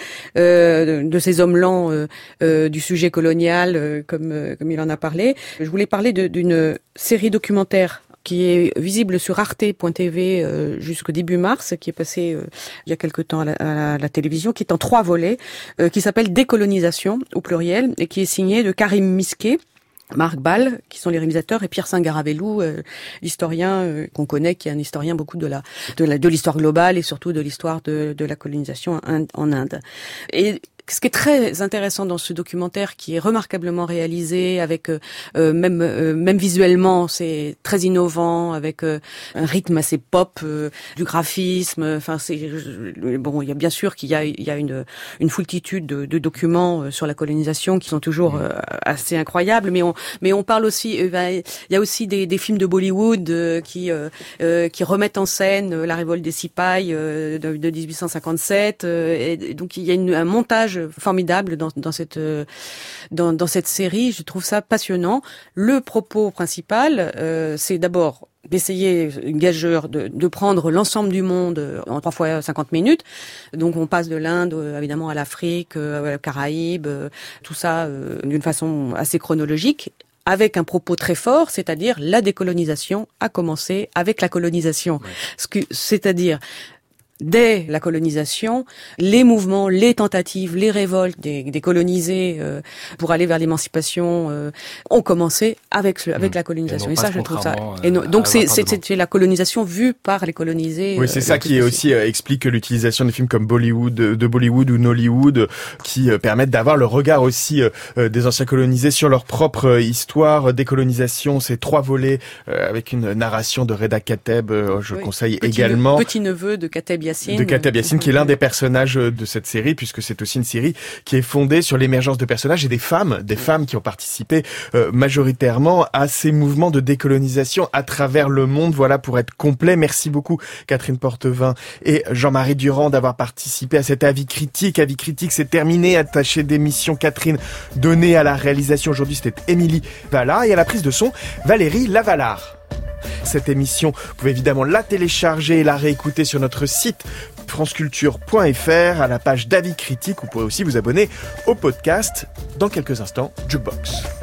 de ces hommes lents du sujet colonial, comme il en a parlé. Je voulais parler d'une série documentaire qui est visible sur arte.tv jusqu'au début mars, qui est passé il y a quelque temps à la télévision, qui est en 3 volets, qui s'appelle Décolonisation au pluriel, et qui est signé de Karim Misquet, Marc Ball, qui sont les réalisateurs, et Pierre Saint-Garavelou, l'historien qu'on connaît, qui est un historien beaucoup de l'histoire globale et surtout de l'histoire de la colonisation en Inde. Et ce qui est très intéressant dans ce documentaire, qui est remarquablement réalisé, avec même visuellement, c'est très innovant, avec un rythme assez pop, du graphisme. Enfin, il y a bien sûr qu'il y a une foultitude de documents sur la colonisation qui sont toujours assez incroyables, mais on parle aussi, il y a aussi des films de Bollywood qui remettent en scène la révolte des Sipais de 1857, et donc il y a un montage formidable dans cette série. Je trouve ça passionnant. Le propos principal, c'est d'abord d'essayer, gageur, de prendre l'ensemble du monde en 3 fois 50 minutes. Donc on passe de l'Inde, évidemment, à l'Afrique, aux Caraïbes, tout ça d'une façon assez chronologique, avec un propos très fort, c'est-à-dire la décolonisation a commencé avec la colonisation. Ouais. C'est-à-dire, dès la colonisation, les mouvements, les tentatives, les révoltes des colonisés pour aller vers l'émancipation ont commencé avec la colonisation. Et ça, je trouve ça. Donc c'est la colonisation vue par les colonisés. Oui, c'est ça qui aussi explique l'utilisation des films comme Bollywood ou Nollywood, qui permettent d'avoir le regard aussi des anciens colonisés sur leur propre histoire. Décolonisation, c'est 3 volets avec une narration de Reda Kateb. Je conseille également. Petit-neveu de Kateb Yassine. De Kateb Yassine, qui est l'un des personnages de cette série, puisque c'est aussi une série qui est fondée sur l'émergence de personnages et des femmes qui ont participé majoritairement à ces mouvements de décolonisation à travers le monde. Voilà, pour être complet. Merci beaucoup Catherine Portevin et Jean-Marie Durand d'avoir participé à cet avis critique. Avis critique, c'est terminé. Attaché d'émission Catherine, donnée à la réalisation aujourd'hui, c'était Émilie Vallard, et à la prise de son, Valérie Lavalard. Cette émission, vous pouvez évidemment la télécharger et la réécouter sur notre site franceculture.fr, à la page d'avis critique. Vous pourrez aussi vous abonner au podcast. Dans quelques instants, Jukebox.